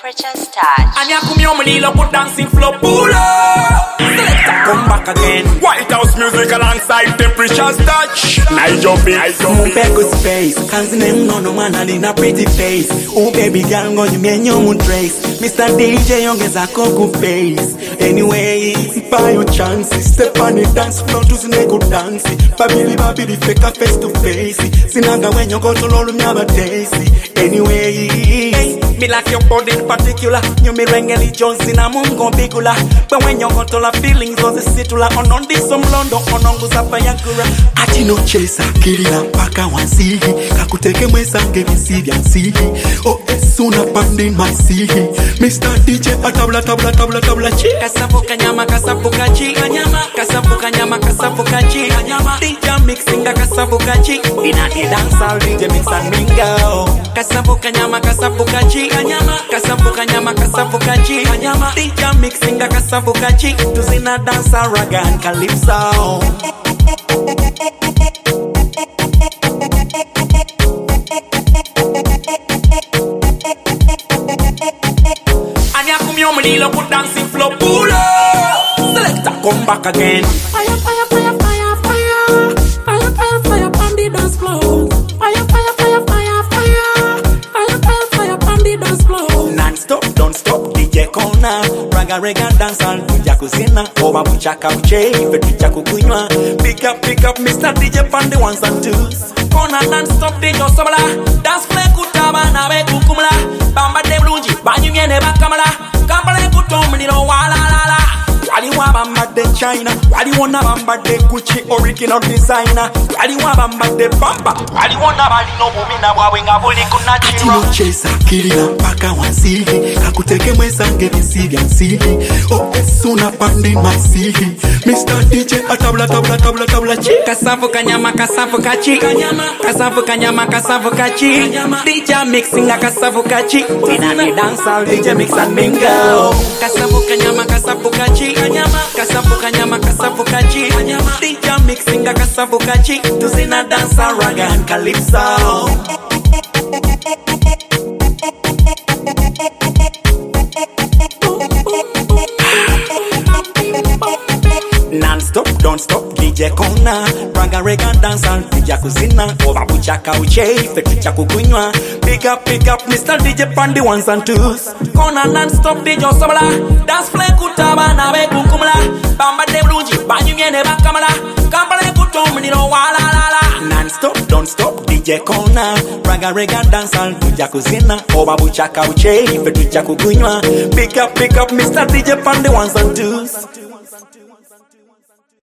Preacher's touch. And ya come on, me love put dancing flow pull up. Selector come back again. White House music alongside Temperature's touch. Night jumping, Mupeko space, kanzi no man in a pretty face. Oh baby girl, ngo you moon trace. Mr. DJ yongeza koku face. Anyway, buy your chances. Step on the dance floor to nego dance. Babili fake face to face. Sinanga when you go to lolu nyaba daisy. Anyway, me like your body in particular. You me rengeli Jones in a mungo bigula. But when you go to la feelings on the situla. On this some London on Guzapa Yakura. Ati no chaser, kilila mpaka wansigi. Kakuteke mwesange misibia nsigi. Oh, esuna pandi masigi. Mr. DJ tabla chi. Kasavuka nyama kasavuka chi. Kasavuka nyama kasavuka chi. DJ mixing kasavuka chi. Ina the dancehall DJ mix and mingo. Kasavuka nyama kasavuka chi. Kasavuka nyama kasavuka chi. DJ mixing kasavuka chi. Tuzina dancer raga and calypso. And ya come on, me love put dancing flow pull up. Selector come back again. Fire, fire, fire, fire, fire. Fire, fire, fire, on the dance floor. Fire, fire, fire, fire, fire. Fire, fire, fire, on the dance floor. Non-stop, don't stop, DJ Kona. Raga rega dancehall, kuja kuzina. Oba buchaka uche, fetucha kukunywa. Pick up, Mr. DJ pan the ones and twos. Kona non-stop, DJ Sobala. Dance play kutaba na we kukumla. Bamba de bluji, banyu nyene bakamala. Kampale kutomni no wala la la. Wali wa bamba de China, wali wana bamba de Gucci original designer. Wali wa bamba de bamba, wali wana bali no mumina wa wenga boli kuna chira. Ati no chesa, kilila mpaka wansigi. Kakuteke mwesange misibia nsigi. Oh, esuna pandi masigi. Mr. DJ tabla chi. Kasavuka nyama kasavuka chi. Kasavuka nyama kasavuka chi. DJ mixing kasavuka chi. Ina ni dancehall DJ mix and mingo. Kasavuka nyama kasavuka chi. Kasavuka nyama kasavuka chi. DJ mixing kasavuka chi. Tuzina dancer raga and calypso. Non-stop, don't stop, DJ Kona. Raga rega dancehall, DJ kuzina. Oba buchaka uche, fetucha kukunywa. Pick up, Mr. DJ pan the ones and twos. Kona non-stop, DJ Sobala. Dance play kutaba na we kukumla. Bamba de bluji, banyu nyene bakamala. Kampale kutomni no wala la la. Non-stop, don't stop, DJ Kona. Raga rega dancehall, DJ kuzina. Oba buchaka uche, fetucha kukunywa. Pick up, Mr. DJ pan the ones and twos.